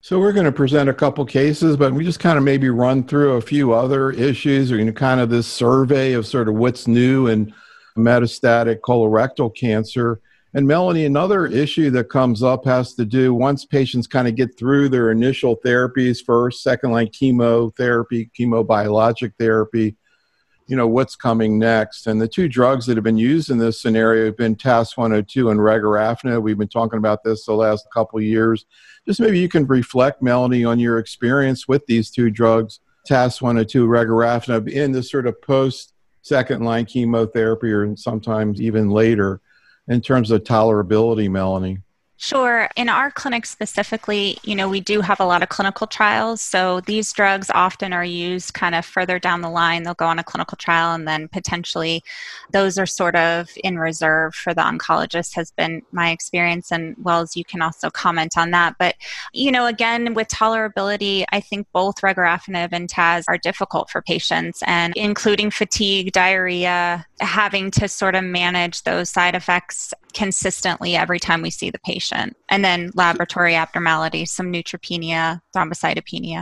So we're going to present a couple cases, but we just kind of maybe run through a few other issues or kind of this survey of sort of what's new in metastatic colorectal cancer. And Melanie, another issue that comes up has to do once patients kind of get through their initial therapies, first, second line chemotherapy, chemobiologic therapy, what's coming next. And the two drugs that have been used in this scenario have been TAS-102 and regorafenib. We've been talking about this the last couple of years. Just maybe you can reflect, Melanie, on your experience with these two drugs, TAS-102, regorafenib, in the sort of post-second-line chemotherapy or sometimes even later in terms of tolerability, Melanie. Sure. In our clinic specifically, we do have a lot of clinical trials. So these drugs often are used kind of further down the line. They'll go on a clinical trial and then potentially those are sort of in reserve for the oncologist has been my experience. And Wells, you can also comment on that. But, again, with tolerability, I think both regorafenib and TAS are difficult for patients, and including fatigue, diarrhea, having to sort of manage those side effects consistently every time we see the patient. And then laboratory abnormalities, some neutropenia, thrombocytopenia.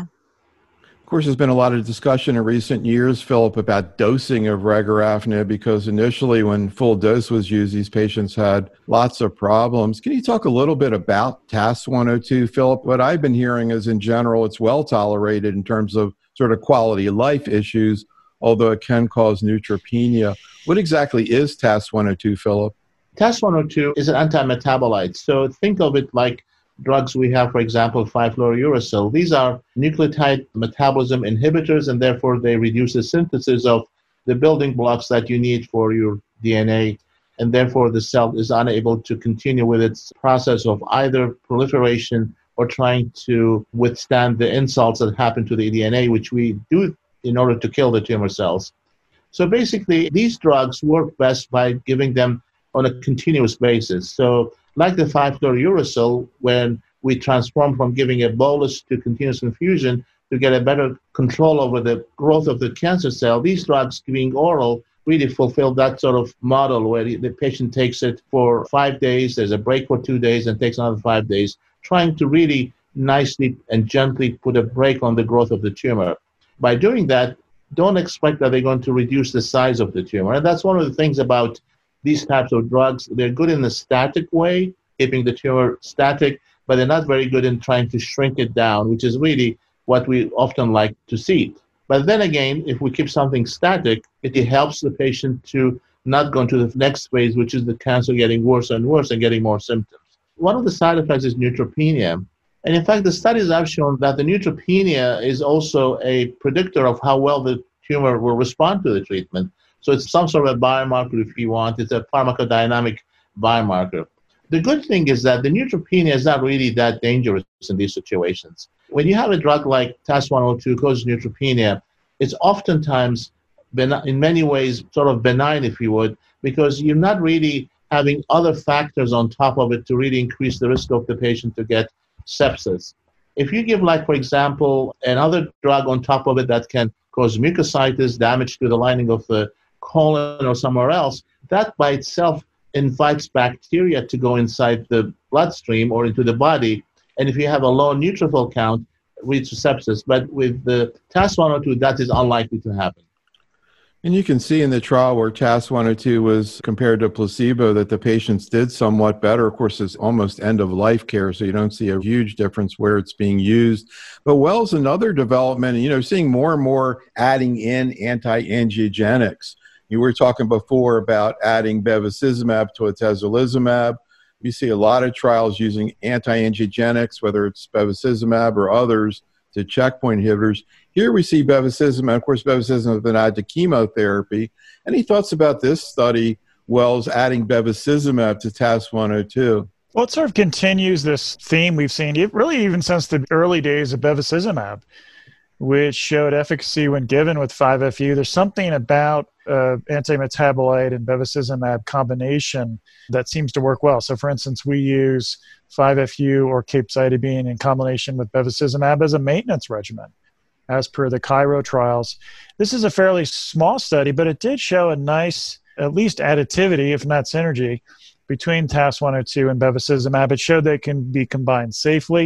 Of course, there's been a lot of discussion in recent years, Philip, about dosing of regorafenib because initially when full dose was used, these patients had lots of problems. Can you talk a little bit about TAS-102, Philip? What I've been hearing is in general, it's well tolerated in terms of sort of quality of life issues, although it can cause neutropenia. What exactly is TAS-102, Philip? TAS-102 is an anti-metabolite. So think of it like drugs we have, for example, 5-fluorouracil. These are nucleotide metabolism inhibitors, and therefore they reduce the synthesis of the building blocks that you need for your DNA, and therefore the cell is unable to continue with its process of either proliferation or trying to withstand the insults that happen to the DNA, which we do in order to kill the tumor cells. So basically, these drugs work best by giving them on a continuous basis. So like the 5-fluorouracil, when we transform from giving a bolus to continuous infusion to get a better control over the growth of the cancer cell, these drugs being oral really fulfill that sort of model where the patient takes it for 5 days, there's a break for 2 days, and takes another 5 days, trying to really nicely and gently put a brake on the growth of the tumor. By doing that, don't expect that they're going to reduce the size of the tumor. And that's one of the things about these types of drugs. They're good in a static way, keeping the tumor static, but they're not very good in trying to shrink it down, which is really what we often like to see. But then again, if we keep something static, it helps the patient to not go into the next phase, which is the cancer getting worse and worse and getting more symptoms. One of the side effects is neutropenia. And in fact, the studies have shown that the neutropenia is also a predictor of how well the tumor will respond to the treatment. So it's some sort of a biomarker, if you want. It's a pharmacodynamic biomarker. The good thing is that the neutropenia is not really that dangerous in these situations. When you have a drug like TAS-102 causes neutropenia, it's oftentimes, in many ways, sort of benign, if you would, because you're not really having other factors on top of it to really increase the risk of the patient to get sepsis. If you give, like, for example, another drug on top of it that can cause mucositis, damage to the lining of the colon or somewhere else, that by itself invites bacteria to go inside the bloodstream or into the body. And if you have a low neutrophil count, leads to sepsis. But with the TAS-102, that is unlikely to happen. And you can see in the trial where TAS-102 was compared to placebo that the patients did somewhat better. Of course, it's almost end-of-life care, so you don't see a huge difference where it's being used. But Wells, another development, seeing more and more adding in anti-angiogenics. You were talking before about adding bevacizumab to atezolizumab. You see a lot of trials using anti-angiogenics, whether it's bevacizumab or others, to checkpoint inhibitors. Here we see bevacizumab. Of course, bevacizumab has been added to chemotherapy. Any thoughts about this study, Wells, adding bevacizumab to TAS-102? Well, it sort of continues this theme we've seen, really even since the early days of bevacizumab, which showed efficacy when given with 5-FU. There's something about anti-metabolite and bevacizumab combination that seems to work well. So, for instance, we use 5-FU or capecitabine in combination with bevacizumab as a maintenance regimen, as per the Cairo trials. This is a fairly small study, but it did show a nice, at least additivity, if not synergy, between TAS-102 and bevacizumab. It showed they can be combined safely.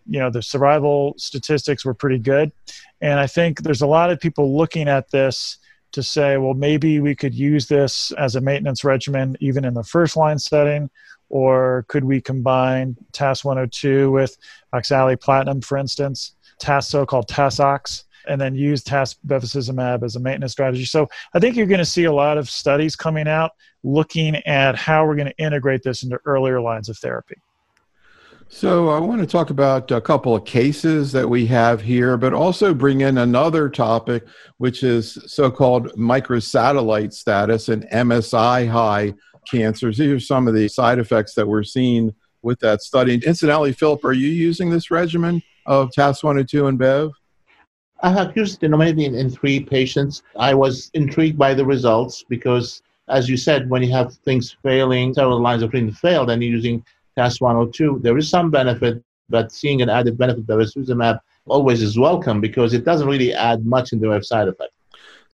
the survival statistics were pretty good. And I think there's a lot of people looking at this to say, well, maybe we could use this as a maintenance regimen even in the first line setting, or could we combine TAS-102 with oxaliplatinum, for instance, so-called TAS-OX, and then use bevacizumab as a maintenance strategy. So I think you're going to see a lot of studies coming out looking at how we're going to integrate this into earlier lines of therapy. So I want to talk about a couple of cases that we have here, but also bring in another topic, which is so-called microsatellite status and MSI-high cancers. These are some of the side effects that we're seeing with that study. Incidentally, Philip, are you using this regimen of TAS-102 and Bev? I have used maybe in 3 patients. I was intrigued by the results because, as you said, when you have things failing, several lines of treatment failed, and you're using TAS-102, there is some benefit, but seeing an added benefit of bevacizumab always is welcome because it doesn't really add much in the way of side effects.